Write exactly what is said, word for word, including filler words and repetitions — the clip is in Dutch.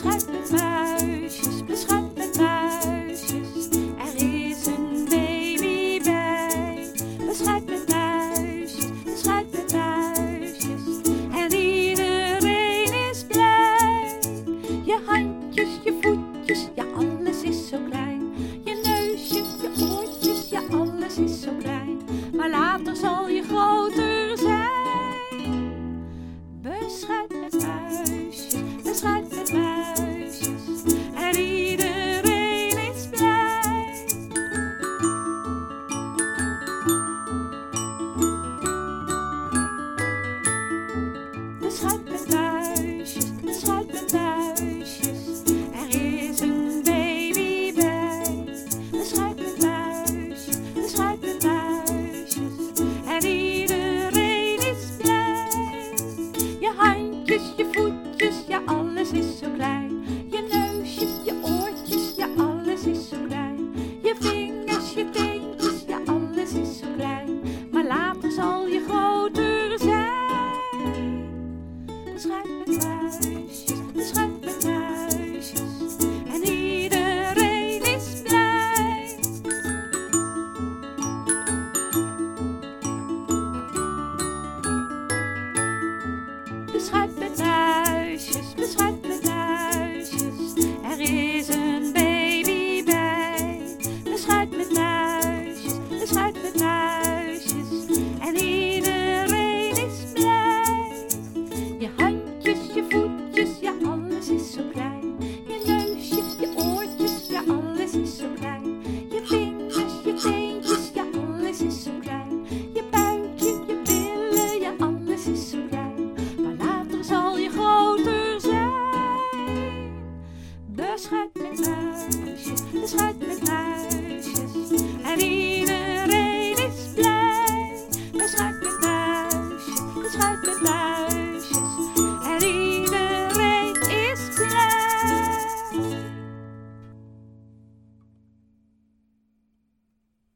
Beschuit met muisjes, beschuit met muisjes. Er is een baby bij. Beschuit met muisjes, beschuit met muisjes. En iedereen is blij. Je handjes, je voetjes, ja alles is zo klein. Je neusje, je oortjes, ja alles is zo klein. Maar later zal je groter zijn. Beschuit met muisjes, beschuit met muisjes. En iedereen is blij. Beschuit met muisjes, beschuit met muisjes. Er is een baby bij. Beschuit met muisjes, beschuit met muisjes. En iedereen is blij. Je handjes, je voetjes, ja alles is zo klein. Je neusje, je oortjes, ja alles is zo klein. Je vingers, je teentjes, ja alles is zo klein. Maar later zal je groter zijn. Beschuit met muisjes, beschuit met muisjes. En iedereen is blij. Beschuit met muisjes, beschuit met muisjes. Er is een baby bij. Beschuit met muisjes, beschuit met muisjes. En iedereen is blij. Je handjes, je voetjes, ja alles is zo klein. Je neusje, je oortjes, ja alles is zo klein. Je vingers, je teentjes, ja alles is zo klein. Je buikje, je billen, ja alles is zo klein. Maar later zal je groter zijn. Beschuit met muisjes, beschuit met